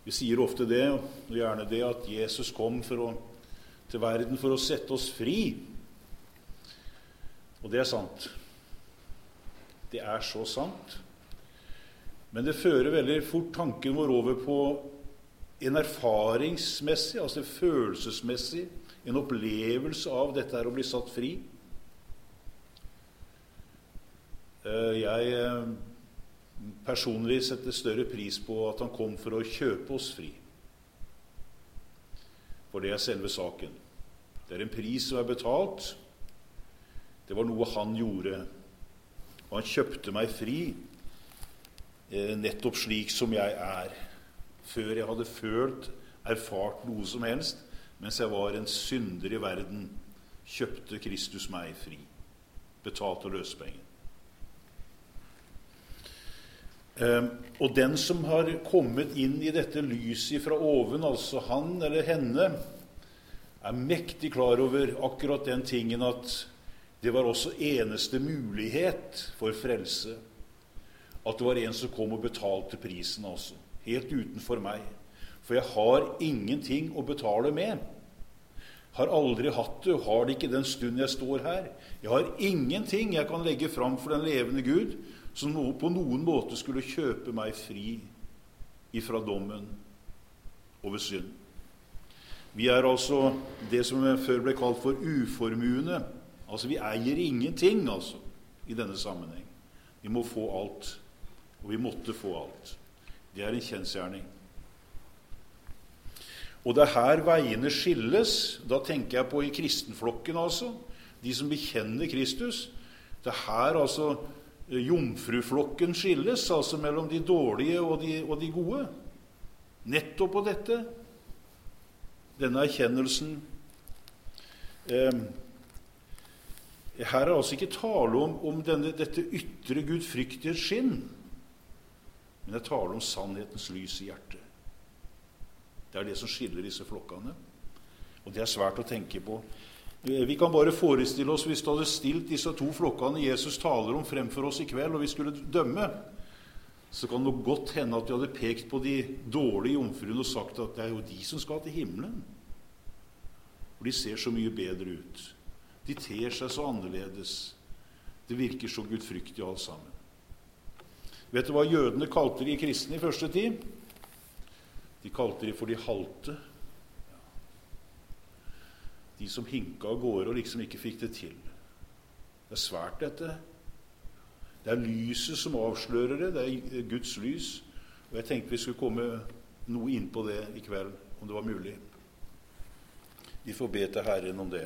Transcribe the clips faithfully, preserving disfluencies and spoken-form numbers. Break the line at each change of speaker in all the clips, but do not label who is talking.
Vi sier ofte det, og gjerne det, at Jesus kom for å, til verden for å sette oss fri. Og det er sant. Det er så sant. Men det fører veldig fort tanken vår over på en erfaringsmessig, altså følelsesmessig, en opplevelse av dette her å bli satt fri. Jeg personlig setter større pris på at han kom for å kjøpe oss fri. For det er selve saken. Det er en pris som er betalt. Det var noe han gjorde. Og han kjøpte meg fri, nettopp slik som jeg er. Før jeg hadde følt, erfart noe som helst, mens jeg var en synder i verden, kjøpte Kristus meg fri. Betalte løsepengen. Um, og den som har kommet inn i dette lyset fra oven, altså han eller henne, er mektig klar over akkurat den tingen at det var også eneste mulighet for frelse. At det var en som kom og betalte prisen også, helt utenfor meg. For jeg har ingenting å betale med. Har aldri hatt det, og har det ikke den stund jeg står her. Jeg har ingenting jeg kan legge fram for den levende Gud, som på noen måte skulle kjøpe meg fri ifra dommen over synd. Vi er altså det som før ble kalt for uformuende. Altså vi eier ingenting altså, i denne sammenheng. Vi må få alt, og vi måtte få alt. Det er en kjensgjerning. Og det er her veiene skilles. Da tenker jeg på i kristenflokken altså, de som bekjenner Kristus. Det er her altså jomfruflokken skilles, altså mellom de dårlige og de, og de gode. Nettopp på dette. Denne erkjennelsen. Eh, her er altså ikke tale om, om denne, dette ytre gudfryktige skinn, men det er tale om sannhetens lys i hjertet. Det er det som skiller disse flokkene. Og det er svært å tenke på. Vi kan bare forestille oss hvis du hadde stilt disse to flokkene Jesus taler om fremfor oss i kveld, og vi skulle dømme, så kan det godt hende at vi hadde pekt på de dårlige jomfruene og sagt at det er jo de som skal til himmelen. For de ser så mye bedre ut. De ter seg så annerledes. Det virker så gudfryktig alt sammen. Vet du hva jødene kalte de kristne i første tid? De kalte de for de halte. De som hinka av gårde og liksom ikke fikk det til. Det er svært dette. Det er lyset som avslører det. Det er Guds lys. Og jeg tenkte vi skulle komme noe inn på det i kveld, om det var mulig. Vi får be til Herren om det.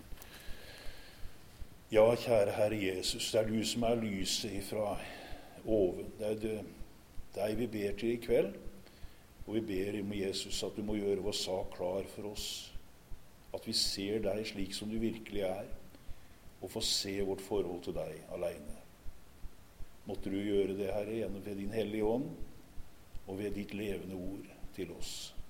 Ja, kjære Herre Jesus, det er du som er lyset ifra oven. Det er det, deg vi ber til i kveld, og vi ber om Jesus at du må gjøre vår sak klar for oss. At vi ser deg slik som du virkelig er, og får se vårt forhold til deg alene. Måtte du gjøre det, Herre, gjennom ved din hellige ånd, og ved ditt levende ord til oss.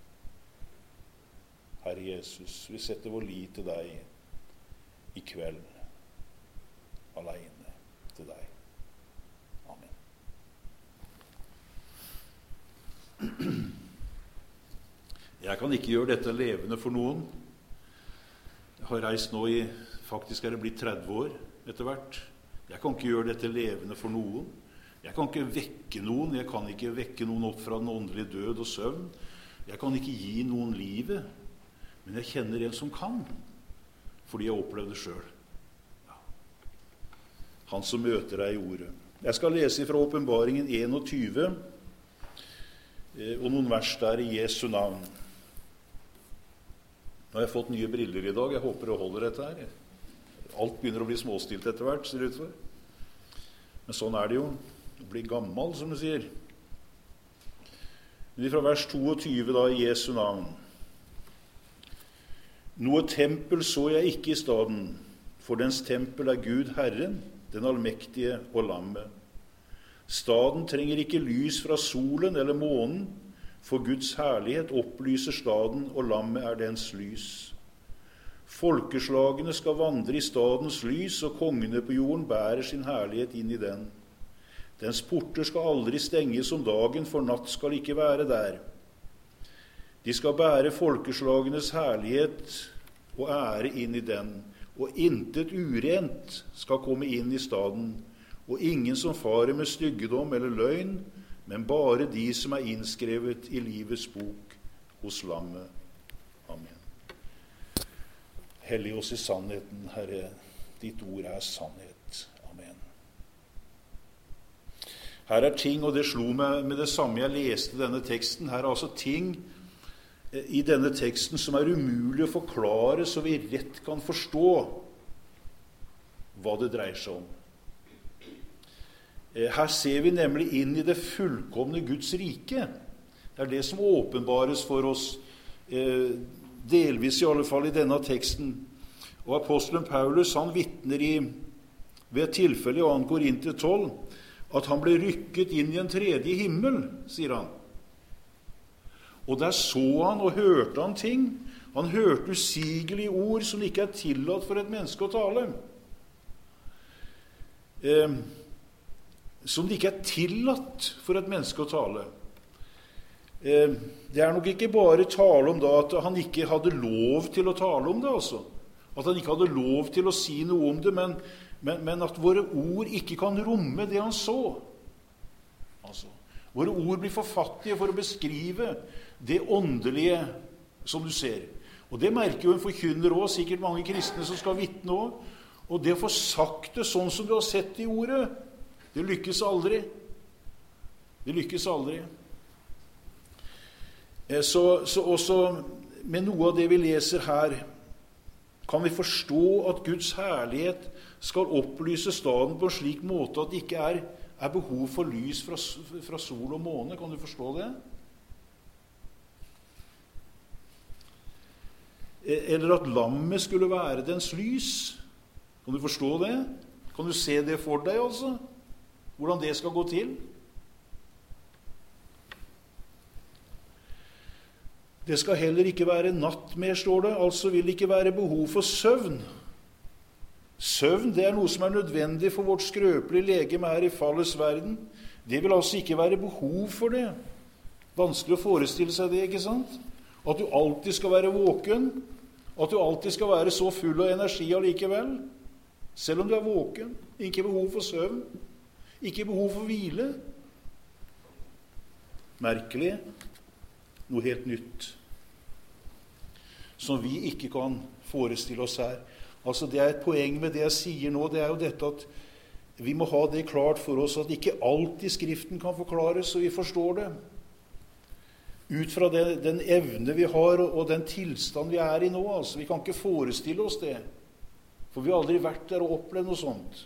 Herre Jesus, vi setter vår lit til deg i kveld, alene til deg. Amen. Jeg kan ikke gjøre dette levende for noen. Jeg har reist nå i, faktisk er det blitt tretti år etter hvert. Jeg kan ikke gjøre dette levende for noen. Jeg kan ikke vekke noen. Jeg kan ikke vekke noen opp fra den åndelige død og søvn. Jeg kan ikke gi noen livet. Men jeg kjenner en som kan, fordi jeg opplevde det selv. Ja. Han som møter deg i ordet. Jeg skal lese fra Åpenbaringen enogtyve, og noen vers der i Jesu navn. Nå har jeg fått nye briller i dag. Jeg håper det holder dette her. Alt begynner å bli småstilt etter hvert, ser det ut for. Men sånn er det jo. Å bli gammel, som du sier. Men fra vers tjueto da i Jesu navn. Noe tempel så jeg ikke i staden, for dens tempel er Gud Herren, den allmektige og lammet. Staden trenger ikke lys fra solen eller månen, for Guds herlighet opplyser staden, og lammet er dens lys. Folkeslagene skal vandre i stadens lys, og kongene på jorden bærer sin herlighet inn i den. Dens porter skal aldri stenges om dagen, for natt skal ikke være der. De skal bære folkeslagenes herlighet og ære inn i den, og intet urent skal komme inn i staden, og ingen som farer med styggedom eller løgn, men bare de som er innskrevet i livets bok hos Lammet. Amen. Hellig oss i sannheten, Herre. Ditt ord er sannhet. Amen. Her er ting, og det slo meg med det samme jeg leste denne teksten, her er altså ting i denne teksten som er umulig å forklare, så vi rett kan forstå hva det dreier seg om. Her ser vi nemlig inn i det fullkomne Guds rike. Det er det som åpenbares for oss, delvis i alle fall i denne teksten. Og apostelen Paulus, han vitner i, ved et tilfelle i andre Korinter tolv, at han ble rykket inn i en tredje himmel, sier han. Og der så han og hørte han ting. Han hørte usigelige ord som ikke er tillatt for et menneske å tale. Eh, som det ikke er tillatt for et menneske å tale. Eh, det er nok ikke bare tale om da at han ikke hadde lov til å tale om det, altså. At han ikke hadde lov til å si noe om det, men, men, men at våre ord ikke kan romme det han så. Altså, våre ord blir for fattige for å beskrive det åndelige som du ser. Og det merker jo en forkynner også, sikkert mange kristne som skal vitne også. Og det å få sagt det sånn som du har sett i ordet, det lykkes aldri. Det lykkes aldri. Så, så også med noe av det vi leser her, kan vi forstå at Guds herlighet skal opplyse staden på en slik måte at det ikke er, er behov for lys fra, fra sol og måne. Kan du forstå det? Eller at lammet skulle være dens lys. Kan du forstå det? Kan du se det for deg, altså? Hvordan det skal gå til? Det skal heller ikke være natt mer, står det, altså vil det ikke være behov for søvn. Søvn, det er noe som er nødvendig for vårt skrøpelige legeme her i fallets verden. Det vil altså ikke være behov for det. Vanskelig å forestille seg det, ikke sant? At du alltid skal være våken, at du alltid skal være så full av energi allikevel, selv om du er våken. Ikke behov for søvn, ikke behov for hvile. Merkelig. Noe helt nytt, som vi ikke kan forestille oss her. Altså det er et poeng med det jeg sier nå, det er jo dette at vi må ha det klart for oss at ikke alt i Skriften kan forklares, så vi forstår det. Ut fra den, den evne vi har, og, og den tilstand vi er i nå, altså. Vi kan ikke forestille oss det, for vi har aldri vært der og opplevd noe sånt.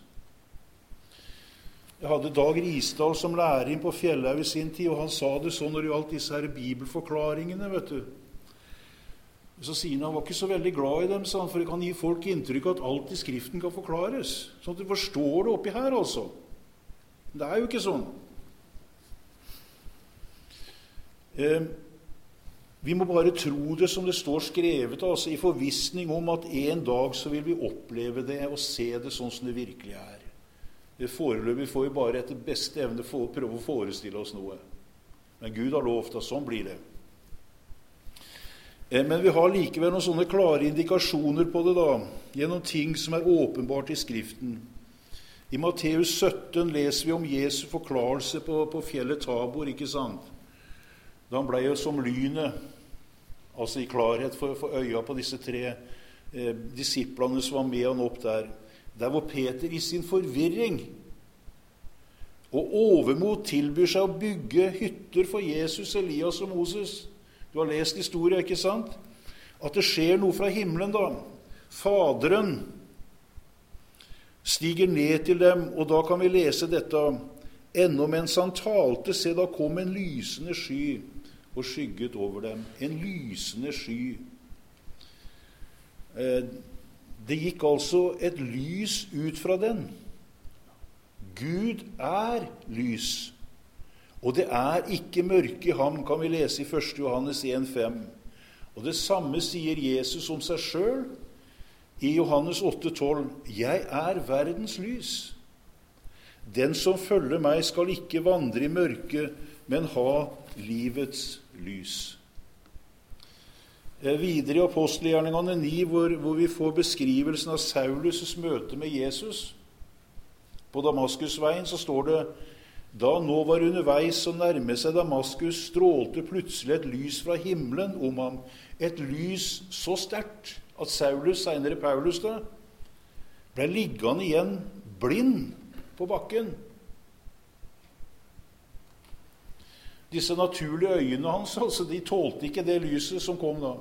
Jeg hadde Dag Risdal som læring på Fjellhaug i sin tid, og han sa det sånn når det gjaldt disse her bibelforklaringene, vet du. Så sier han, han var ikke så veldig glad i dem, sa han, for det kan gi folk inntrykk at alt i Skriften kan forklares. Sånn at du forstår det oppi her, altså. Det er jo ikke sånn. Eh, vi må bare tro det som det står skrevet, altså, i forvissning om at en dag så vil vi oppleve det og se det sånn som det virkelig er. Det foreløpig får vi bare etter beste evne for, prøve å forestille oss noe. Men Gud har lovt at sånn blir det. Eh, men vi har likevel noen sånne klare indikasjoner på det da, gjennom ting som er åpenbart i Skriften. I Matteus sytten leser vi om Jesu forklarelse på, på fjellet Tabor, ikke sant? Da han ble jo som lynet, altså i klarhet for, for øya på disse tre eh, disiplene som var med han opp der. Der hvor Peter i sin forvirring og overmot tilbyr seg å bygge hytter for Jesus, Elias og Moses. Du har lest historien, ikke sant? At det skjer noe fra himmelen da. Faderen stiger ned til dem, og da kan vi lese dette. Ennå mens han talte, se da kom en lysende sky og skygget over dem. En lysende sky. Eh, Det gikk altså et lys ut fra den. Gud er lys, og det er ikke mørke i ham, kan vi lese i første Johannes en fem. Og det samme sier Jesus om seg selv i Johannes åtte tolv. Jeg er verdens lys. Den som følger meg skal ikke vandre i mørke, men ha livets lys. Videre i Apostelgjerningene ni, hvor, hvor vi får beskrivelsen av Saulus' møte med Jesus. På Damaskusveien så står det: da nå var underveis og nærme seg Damaskus, strålte plutselig et lys fra himmelen om ham. Et lys så sterkt at Saulus, senere Paulus, da, ble liggende igjen blind på bakken. Disse naturlige øyene hans, altså, de tålte ikke det lyset som kom da.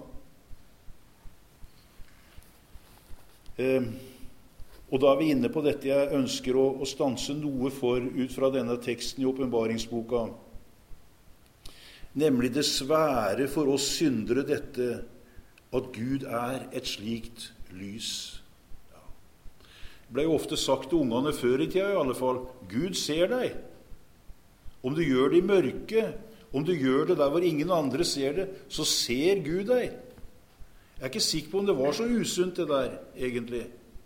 Eh, og da er vi inne på dette jeg ønsker å, å stanse noe for ut fra denne teksten i åpenbaringsboka. Nemlig det svære for oss syndere dette, at Gud er et slikt lys. Ja. Det ble jo ofte sagt til ungene før i tida i alle fall: Gud ser deg. Om du gjør det i mørket, om du gjør det der hvor ingen andre ser det, så ser Gud deg. Jeg er ikke sikker på om det var så usunt det der, egentlig.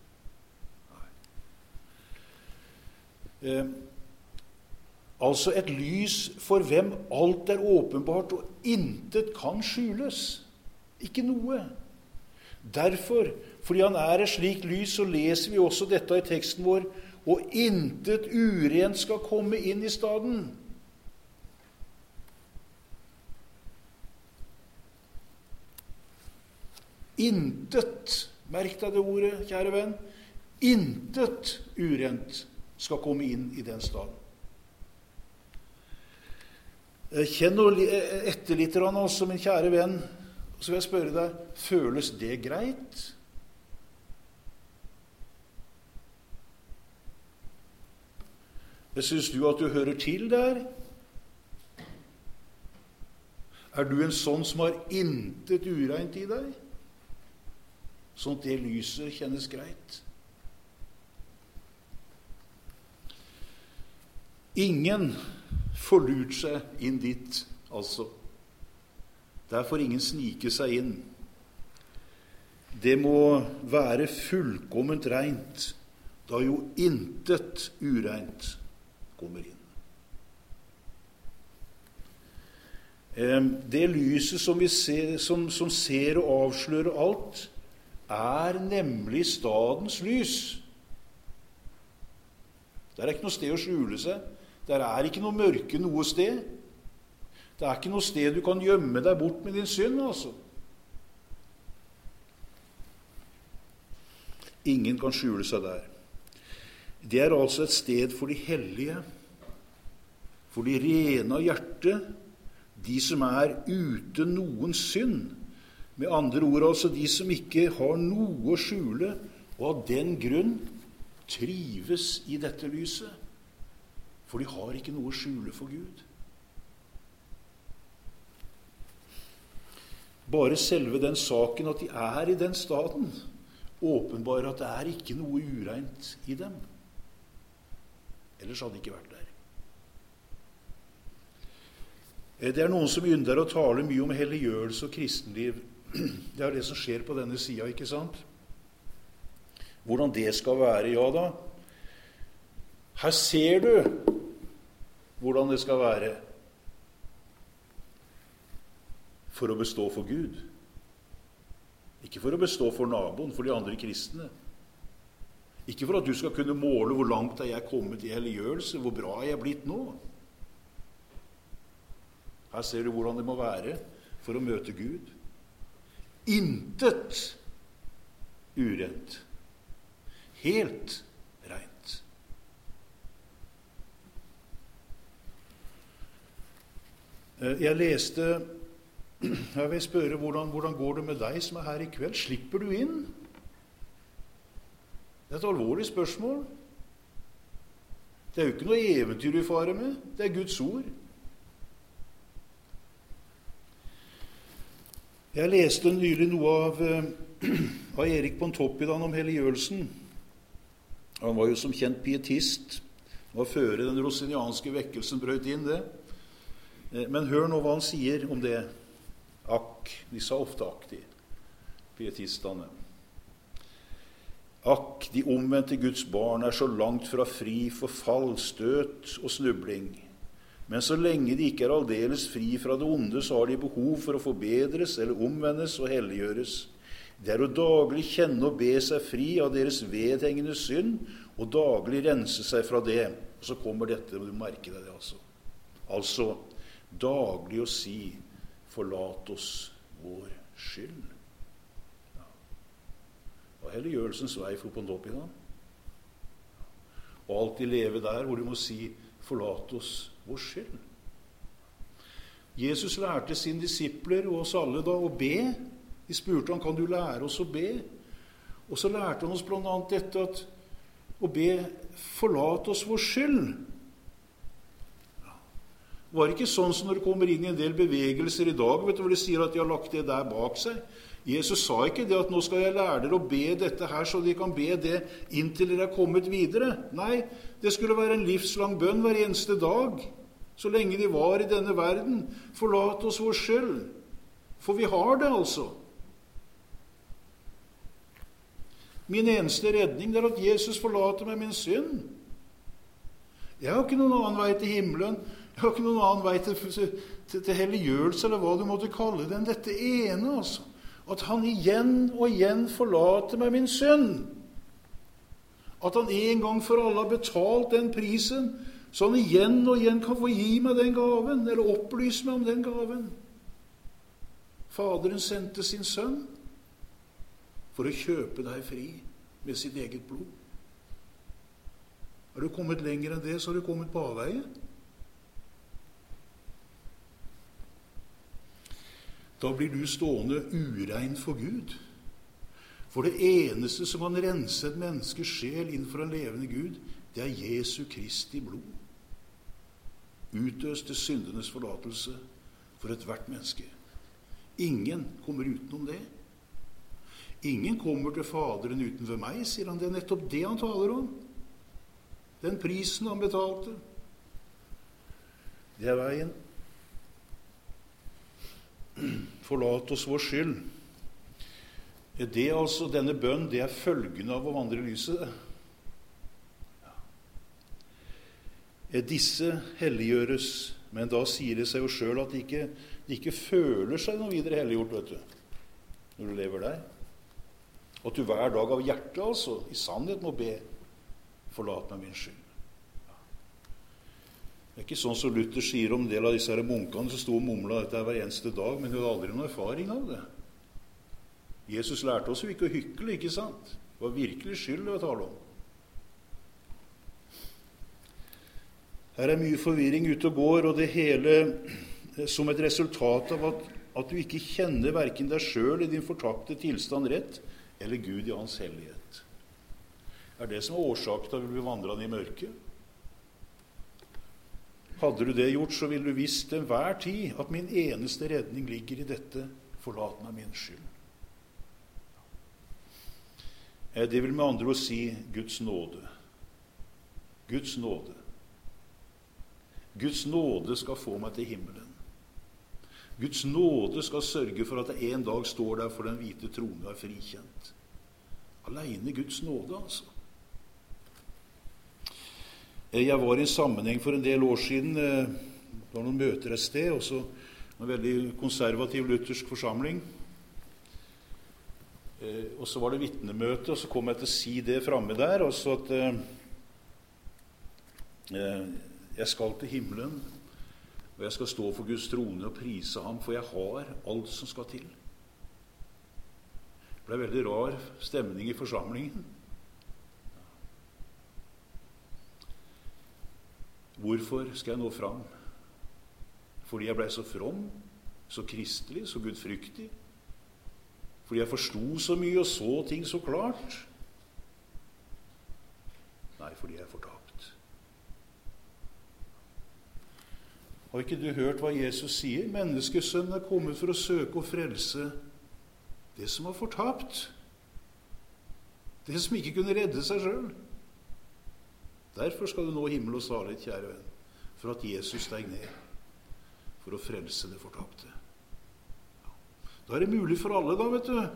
Eh, altså et lys for hvem alt er åpenbart og intet kan skjules. Ikke noe. Derfor, fordi han er et slikt lys, så leser vi også dette i teksten vår: og intet urent skal komme inn i staden. Intet, merk deg det ordet, kjære venn, intet urent skal komme inn i den staden. Kjenn etter litt, altså, min kjære venn, så vil jeg spørre deg: føles det greit? Synes du at du hører til der? Er du en sånn som har intet ureint i deg? Sånn at det lyset kjennes greit? Ingen får lurt seg inn dit, altså. Der får ingen snike seg inn. Det må være fullkomment rent, da jo intet ureint kommer inn. Det lyset som vi ser, som, som ser og avslører alt, er nemlig stadens lys. Det er ikke noe sted å skjule seg. Der er ikke noe mørke noe sted. Det er ikke noe sted du kan gjemme deg bort med din synd, altså. Ingen kan skjule seg der. Det er altså et sted for de hellige, for de rene av hjerte, de som er uten noen synd. Med andre ord, altså de som ikke har noe å skjule, og av den grunn trives i dette lyset. For de har ikke noe å skjule for Gud. Bare selve den saken at de er i den staden, åpenbarer at det er ikke noe ureint i dem. Ellers hadde de ikke vært der. Det er noen som ynder å tale mye om helliggjørelse og kristenliv. Det er det som skjer på denne sida, ikke sant? Hvordan det skal være, ja da. Her ser du hvordan det skal være for å bestå for Gud. Ikke for å bestå for naboen, for de andre kristne. Ikke for at du skal kunne måle hvor langt er jeg kommet i helliggjørelse, hvor bra er jeg blitt nå. Her ser du hvordan det må være for å møte Gud. Intet urent. Helt rent. Jeg leste, jeg vil spørre, hvordan, hvordan går det med deg som er her i kveld? Slipper du inn? Det er et alvorlig spørsmål. Det er jo ikke noe eventyr vi farer med. Det er Guds ord. Jeg leste nylig noe av, av Erik Pontoppidan om helliggjørelsen. Han var jo som kjent pietist. Det var før den rosinianske vekkelsen brøt inn det. Men hør nå hva han sier om det. Akk, de sa ofte akk, de pietistene. Akk, de omvendte Guds barn er så langt fra fri for fall, støt og snubling. Men så lenge de ikke er aldeles fri fra det onde, så har de behov for å forbedres eller omvendes og helliggjøres. Det er å daglig kjenne og be seg fri av deres vedhengende synd, og daglig rense seg fra det. Og så kommer dette, du merker deg det altså. Altså, daglig å si, forlat oss vår skyld. Ja. Og helliggjørelsens vei for på en topp i dag. Og alltid leve der hvor du må si, forlat oss vår skyld. Jesus lærte sine disipler og oss alle da å be. De spurte han, kan du lære oss å be? Og så lærte han oss blant annet dette at å be, forlat oss vår skyld. Ja. Det var ikke sånn som når det kommer inn i en del bevegelser i dag, vet du, hvor de sier at de har lagt det der bak seg. Jesus sa ikke det at nå skal jeg lære dere å be dette her, så de kan be det inntil dere er kommet videre. Nei, det skulle være en livslang bønn hver eneste dag, så lenge de var i denne verden. Forlat oss vår skyld. For vi har det altså. Min eneste redning er at Jesus forlater meg min synd. Jeg har ikke noen annen vei til himmelen. Jeg har ikke noen annen vei til, til, til helliggjørelse, eller hva du måtte kalle det, enn dette ene, altså. At han igjen og igjen forlater meg min synd. At han en gang for alle har betalt den prisen, så han igjen og igjen kan få gi meg den gaven, eller opplyse meg om den gaven. Faderen sendte sin sønn for å kjøpe deg fri med sitt eget blod. Har du kommet lenger enn det, så har du kommet på avveie. Da blir du stående urein for Gud. For det eneste som kan rense et menneskes sjel innenfor en levende Gud, det er Jesu Kristi blod. Utøste syndenes forlatelse for et hvert menneske. Ingen kommer utenom det. Ingen kommer til Faderen utenfor meg, sier han. Det er nettopp det han taler om. Den prisen han betalte. Det er veien. Forlat oss vår skyld. Det altså, denne bønn, det er følgen av å vandre i lyset. Ja. Disse helliggjøres, men da sier det seg jo selv at de ikke, de ikke føler seg noe videre helliggjort, vet du, når du lever der. At du hver dag av hjertet, altså, i sannhet må be, forlat meg min skyld. Det er ikke sånn som Luther sier om en del av disse her munkene som sto og mumla dette hver eneste dag, men hun hadde aldri noen erfaring av det. Jesus lærte oss jo ikke å hykle, ikke sant? Det var virkelig skyld å tale om. Her er mye forvirring ute og går, og det hele som et resultat av at, at du ikke kjenner hverken deg selv i din fortapte tilstand rett, eller Gud i hans hellighet. Er det som er årsaken til at vi blir vandrende i mørket? Hadde du det gjort, så ville du visst til enhver tid at min eneste redning ligger i dette, forlat meg min skyld. Det vil med andre ord si Guds nåde. Guds nåde. Guds nåde skal få meg til himmelen. Guds nåde skal sørge for at jeg en dag står der for den hvite trone og er frikjent. Alene Guds nåde, altså. Jeg var i en sammenheng for en del år siden. Det var noen møter et sted, og så en veldig konservativ luthersk forsamling. Og så var det vitnemøte, og så kom jeg til å si det framme der, og så at jeg skal til himmelen, og jeg skal stå for Guds trone og prise ham, for jeg har alt som skal til. Det ble veldig rar stemning i forsamlingen. Hvorfor skal jeg nå fram? Fordi jeg ble så from, så kristelig, så gudfryktig. Fordi jeg forstod så mye og så ting så klart. Nei, fordi jeg er fortapt. Har ikke du hørt hva Jesus sier? Menneskesønnen er kommet for å søke og frelse det som var fortapt. Det som ikke kunne redde seg selv. Derfor skal du nå himmel og salighet, kjære venn, for at Jesus steg ned for å frelse det fortapte. Da er det mulig for alle, da, vet du.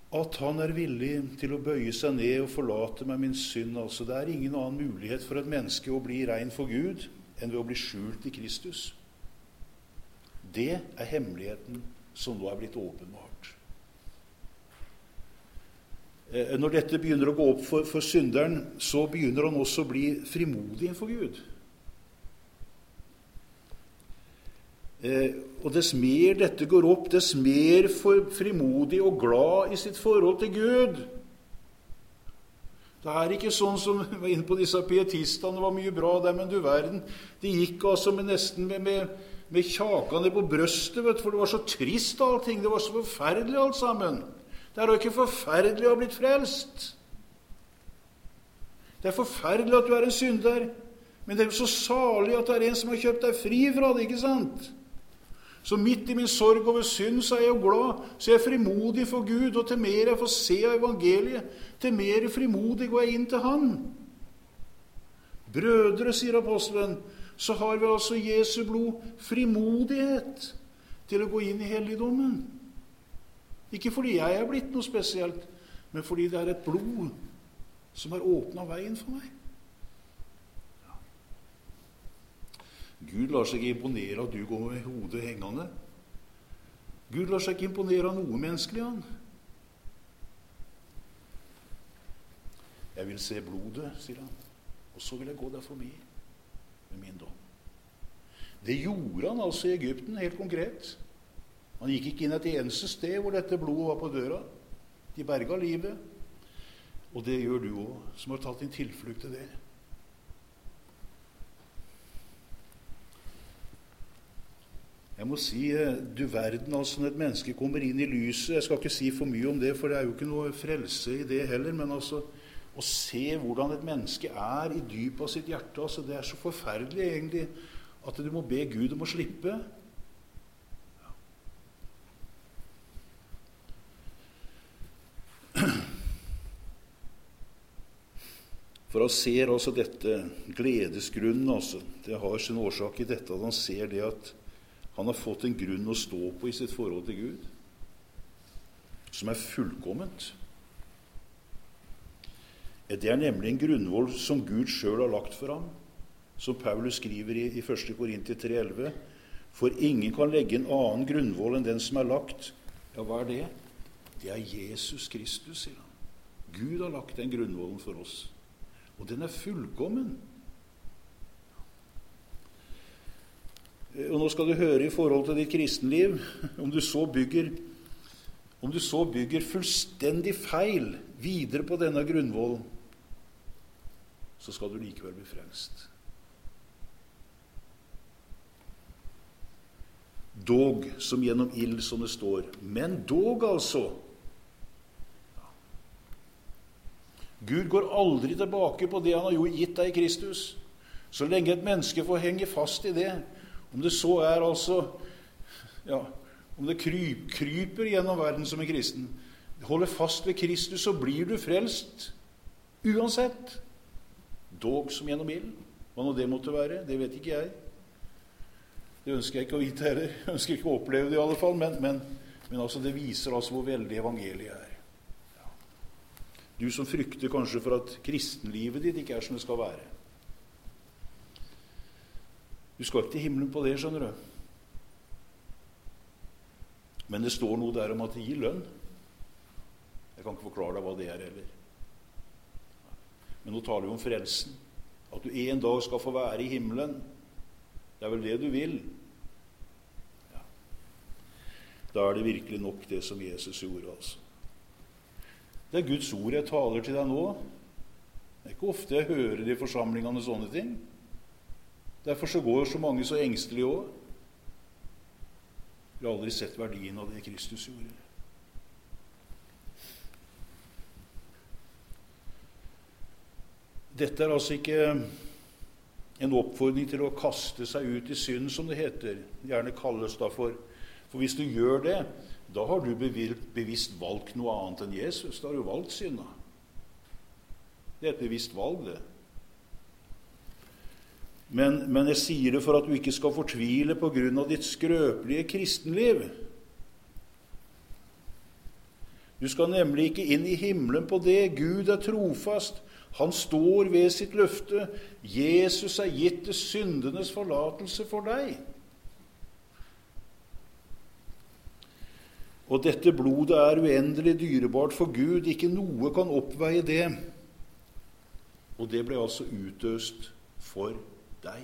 at han er villig til å bøye seg ned og forlate meg min synd. Altså, det er ingen annen mulighet for et menneske å bli rein for Gud enn ved å bli skjult i Kristus. Det er hemmeligheten som nå er blitt åpenbart. Når dette begynner å gå opp for, for synderen, så begynner han også å bli frimodig for Gud. Eh, og dess mer dette går opp, dess mer for frimodig og glad i sitt forhold til Gud. Det er ikke sånn som vi var inne på disse pietistene, det var mye bra der, men du verden, de gikk altså med nesten med, med, med kjakene på brøstet, vet du, for det var så trist allting, det var så forferdelig alt sammen. Det er jo ikke forferdelig å ha blitt frelst. Det er forferdelig at du er en synder, men det er jo så salig at det er en som har kjøpt deg fri fra det, ikke sant? Så midt i min sorg over synd, så er jeg jo glad, så jeg er frimodig for Gud, og til mer jeg får se av evangeliet, til mer frimodig går jeg inn til Han. Brødre, sier apostelen, så har vi altså Jesu blod frimodighet til å gå inn i helligdommen. Ikke fordi jeg er blitt noe spesielt, men fordi det er et blod som har åpnet veien for meg. Gud lar seg ikke imponere at du går med hodet hengende. Gud lar seg ikke imponere av noe menneskelig, han. Jeg vil se blodet, sier han, og så vil jeg gå der forbi med min dom. Det gjorde han altså i Egypten, helt konkret. Han gikk ikke inn et eneste sted hvor dette blodet var på døra. De berga livet. Og det gjør du også, som har tatt din tilflukt til det. Jeg må si, du verden, altså når et menneske kommer inn i lyset, jeg skal ikke si for mye om det, for det er jo ikke noe frelse i det heller, men altså, å se hvordan et menneske er i dypet av sitt hjerte, altså det er så forferdelig egentlig, at du må be Gud om å slippe. For han ser altså dette, gledesgrunnen altså, det har sin årsak i dette, at han ser det at han har fått en grunn å stå på i sitt forhold til Gud, som er fullkomment. Det er nemlig en grunnvoll som Gud selv har lagt for ham, som Paulus skriver i, i første Korinter tre elleve. For ingen kan legge en annen grunnvoll enn den som er lagt. Ja, hva er det? Det er Jesus Kristus, sier han. Gud har lagt den grunnvollen for oss, og den er fullkommen. Og nå skal du høre i forhold til ditt kristenliv, om du så bygger, om du så bygger fullstendig feil videre på denne grunnvollen, så skal du likevel bli frelst. Dog som gjennom ild, som det står. Men dog altså. Gud går aldri tilbake på det han har jo gitt deg i Kristus. Så lenge et menneske får henge fast i det, om det så er altså, ja, om det kryp, kryper gjennom verden som en kristen, holder fast ved Kristus, så blir du frelst, uansett. Dog som gjennom ild. Hva nå det måtte være, det vet ikke jeg. Det ønsker jeg ikke å vite heller. Jeg ønsker ikke å oppleve det i alle fall, men, men, men altså det viser altså hvor veldig evangeliet er. Ja. Du som frykter kanskje for at kristenlivet ditt ikke er som det skal være. Du skal ikke til himmelen på det, skjønner du. Men det står noe der om at det gir lønn. Jeg kan ikke forklare deg hva det er heller. Men nå taler vi om frelsen. At du en dag skal få være i himmelen. Det er vel det du vil. Ja. Da er det virkelig nok det som Jesus gjorde, altså. Det er Guds ord jeg taler til deg nå. Det er ikke ofte jeg hører i forsamlingene sånne ting. Derfor så går så mange så engstelige også. Vi har aldri sett verdien av det Kristus gjorde. Dette er altså ikke en oppfordring til å kaste seg ut i synd, som det heter. Gjerne kalles da for. For hvis du gjør det, da har du bevisst valgt noe annet enn Jesus. Da har du valgt synda. Det er et bevisst valg, det. Men, men jeg sier det for at du ikke skal fortvile på grunn av ditt skrøpelige kristenliv. Du skal nemlig ikke inn i himmelen på det. Gud er trofast. Han står ved sitt løfte. Jesus er gitt til syndenes forlatelse for deg. Og dette blodet er uendelig dyrebart for Gud. Ikke noe kan oppveie det. Og det ble altså utøst for deg.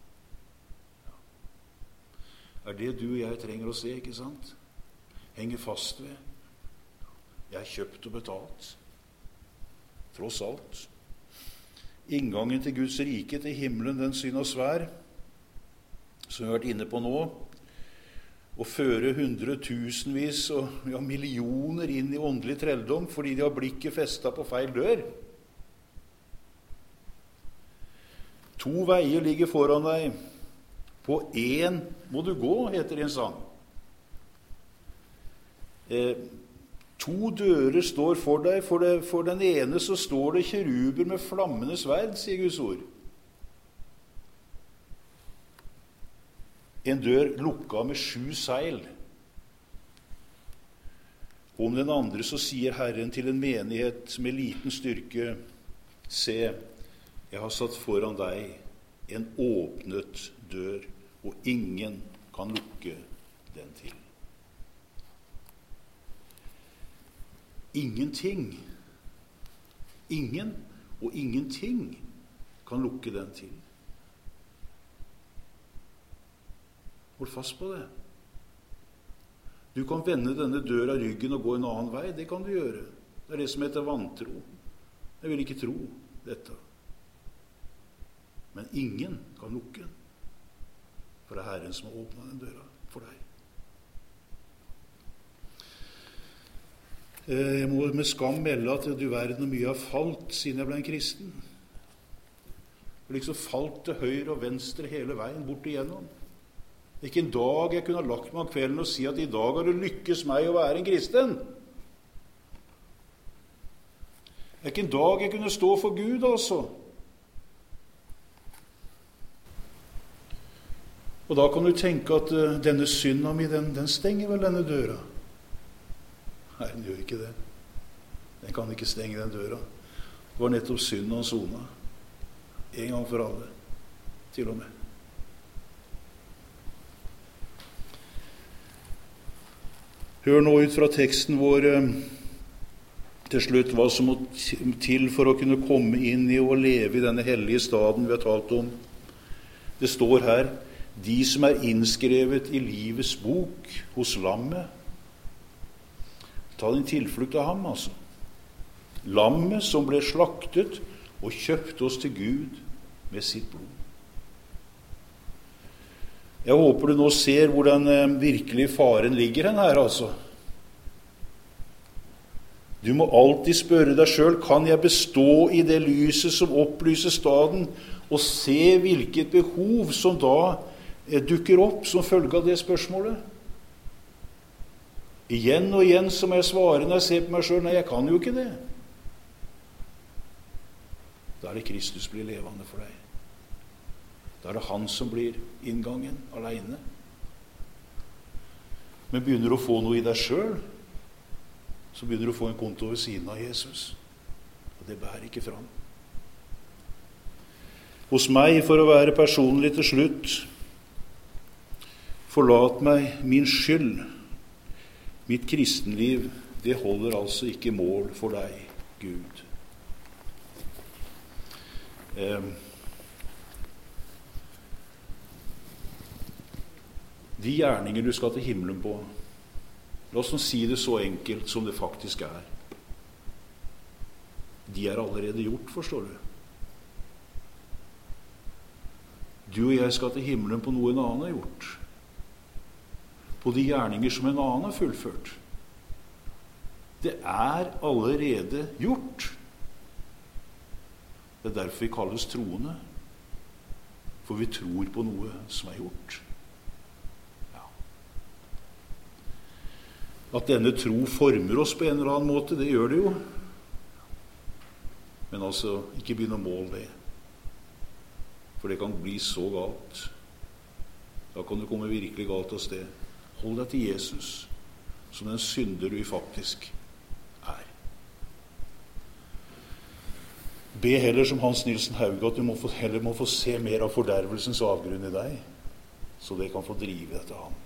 Er det du og jeg trenger å se, ikke sant? Henge fast ved. Jeg er kjøpt og betalt. Tross alt. Inngangen til Guds rike, til himmelen, den synes svær, som vi har vært inne på nå, å føre hundretusenvis og ja, millioner inn i åndelig trelldom fordi de har blikket festet på feil dør. To veier ligger foran deg. På én må du gå, heter det i en sang. Eh, to dører står for deg. For, det, for den ene så står det keruber med flammende sverd, sier Guds ord. En dør lukka med sju seil. Om den andre så sier Herren til en menighet med liten styrke, se, jeg har satt foran deg en åpnet dør, og ingen kan lukke den til. Ingenting, ingen og ingenting kan lukke den til. Hold fast på det. Du kan vende denne døra ryggen og gå en annen vei. Det kan du gjøre. Det er det som heter vantro. Jeg vil ikke tro dette. Men ingen kan lukke den. For det er Herren som har åpnet den døra for deg. Jeg må med skam melde at du verden og mye har falt siden jeg ble en kristen. Jeg liksom falt til høyre og venstre hele veien bort igjennom. Ikke en dag jeg kunne ha lagt meg om kvelden og si at i dag har det lykkes meg å være en kristen. Ikke en dag jeg kunne stå for Gud, altså. Og da kan du tenke at uh, denne synda mi, den, den stenger vel denne døra. Nei, den gjør ikke det. Den kan ikke stenge den døra. Det var nettopp synd og sona. En gang for alle. Til og med. Hør nå ut fra teksten vår uh, til slutt hva som må til for å kunne komme inn i og leve i denne hellige staden vi har talt om. Det står her, de som er innskrevet i livets bok hos lammet. Ta din tilflukt av ham, altså. Lammet som ble slaktet og kjøpte oss til Gud med sitt blod. Jeg håper du nå ser hvor den eh, virkelige faren ligger hen her, altså. Du må alltid spørre deg selv, kan jeg bestå i det lyset som opplyser staden, og se hvilket behov som da eh, dukker opp som følge av det spørsmålet? Igjen og igjen som jeg svarer når jeg ser på meg selv, nei, jeg kan jo ikke det. Da er det Kristus blir levende for deg. Da er det han som blir inngangen alene. Men begynner du å få noe i deg selv, så begynner du å få en konto ved siden av Jesus. Og det bærer ikke fram. Hos meg, for å være personlig til slutt, forlat meg min skyld. Mitt kristenliv, det holder altså ikke mål for deg, Gud. Eh, de gjerninger du skal til himmelen på, la oss si det så enkelt som det faktisk er. De er allerede gjort, forstår du. Du og jeg skal til himmelen på noe en annen har gjort. På de gjerninger som en annen har fullført. Det er allerede gjort. Det er derfor vi kalles troende. For vi tror på noe som er gjort. Ja. At denne tro former oss på en eller annen måte, det gjør det jo. Men altså, ikke begynne å måle det. For det kan bli så galt. Da kan du komme virkelig galt av sted. Hold deg til Jesus, som den synder du faktisk Be heller som Hans Nilsen Hauge, at du må få, heller må få se mer av fordervelsens avgrunn i deg, så det kan få drive etter ham.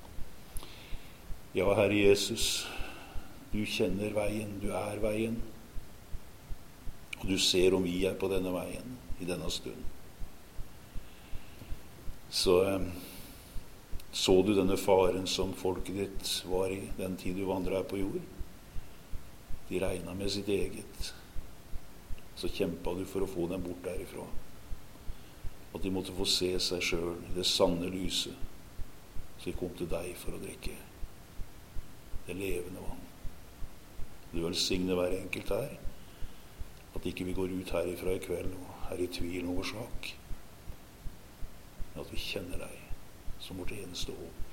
Ja, Herre Jesus, du kjenner veien, du er veien, og du ser om vi er på denne veien i denne stund. Så så du denne faren som folket ditt var i den tid du vandret her på jord? De regnet med sitt eget. Så kjempet du for å få dem bort derifra. At de måtte få se seg selv i det sanne lyset. Så de kom til deg for å drikke det levende vann. Du velsigne hver enkelt her, at ikke vi går ut herifra i kveld og er i tvil noe sak, men at vi kjenner deg som vårt eneste håp.